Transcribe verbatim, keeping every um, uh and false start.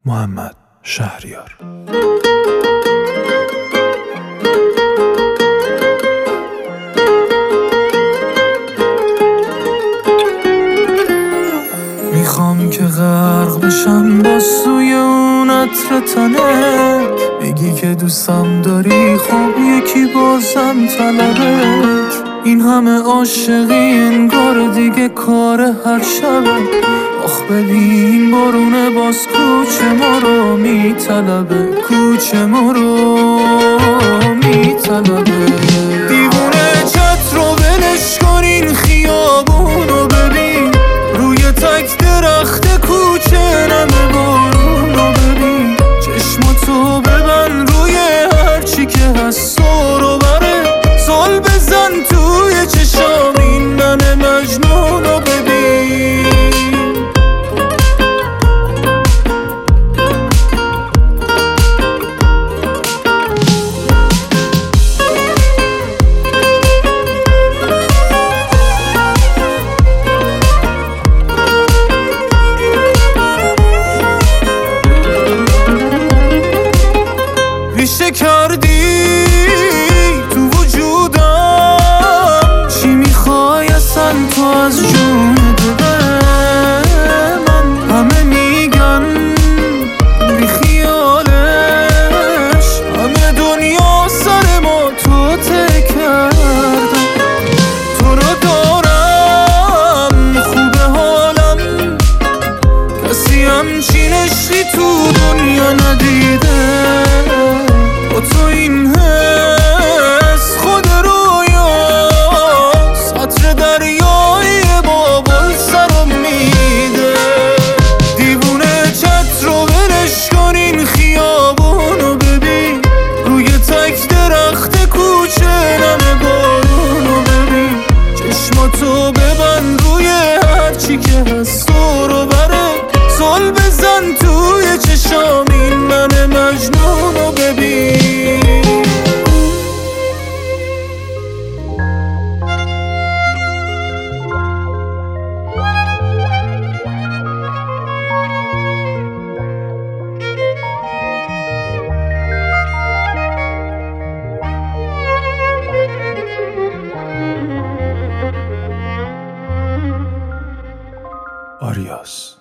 محمد شهریار. میخوام که غرق بشم با سوی اون عطر تنت، بگی که دوستم داری، خب یکی بازم طلبت. این همه عاشقی انگار دیگه کار هر شبه. آخ ببین بارونه باز کوچه ما رو میطلبه، کوچه ما رو میطلبه. دیوونه چت رو ولش کن، این خیابونو ببین، روی تک درخت کوچه نمه بارونو ببین. چشماتو ببند روی هرچی که هست رو بره، زل بزن توی چشام این من مجنونو ببین. ریشه کردی تو وجودم، چی میخوای اصلا تو از جون دل من؟ همه میگن بی خیالش، همه دنیا سر ما تو ته کردن. تو رو دارم خوبه حالم، کسی همچین عشقی تو دنیا ندیده. با تو این حس خود رویاست، عطر دریایی بابل سرم میده. دیوونه چت رو ولش کن، این خیابونو ببین، روی تک درخت کوچه نمه بارونو ببین. چشماتو ببند روی هرچی که هست رو بره، زل بزن توی چشام این من مجنونو ببین. آریاس.